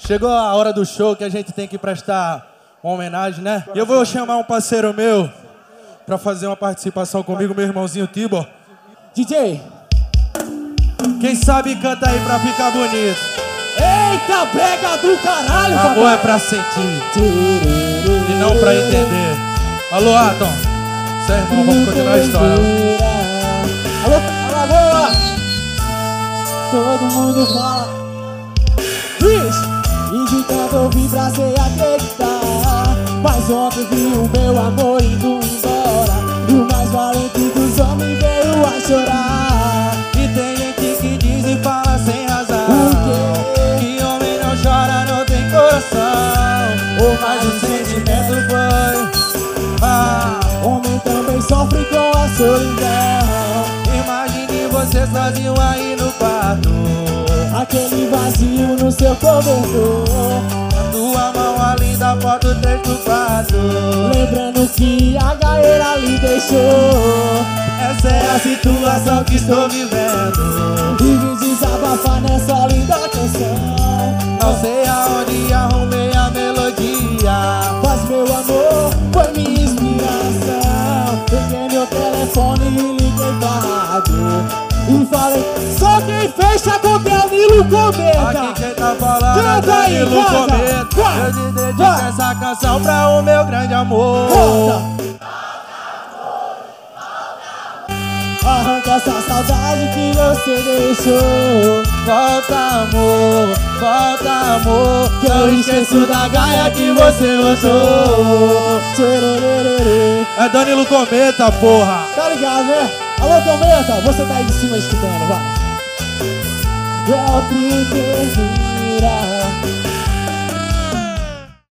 Chegou a hora do show que a gente tem que prestar uma homenagem, né? E eu vou chamar um parceiro meu pra fazer uma participação comigo, meu irmãozinho Tibor. DJ, quem sabe canta aí pra ficar bonito. Eita, brega do caralho, amor papai. É pra sentir e não pra entender. Alô, Atom, cê é irmão, vamos continuar a história. Alô, Alagoa. Todo mundo fala Luiz, e de tanto ouvir pra cê acreditar. Mas ontem vi o meu amor indo embora, e o mais valente dos homens veio a chorar. E tem gente que diz e fala sem razão que homem não chora, não tem coração. Mas o sentimento foi homem também sofre com a solidão. Imagine você sozinho aí no quarto, aquele vazio no seu cobertor, tua mão ali da foto 3 do quarto, lembrando que a gaieira lhe deixou. Essa é a situação que estou vivendo, e vim desabafar nessa linda canção. Não sei aonde arrumei a melodia, mas meu amor foi minha inspiração. Peguei meu telefone e liguei pra rádio e falei, só quem fecha conta é o Nilo Cometa. Aqui quem tá falando é o Nilo Cometa. Eu te dedico essa canção pra o meu grande amor. Arranca essa saudade que você deixou. Volta amor, que eu esqueço da gaia que você usou. É Danilo Cometa, porra. Tá ligado, né? Alô, Cometa, você tá aí de cima escutando, vai. É o que termina.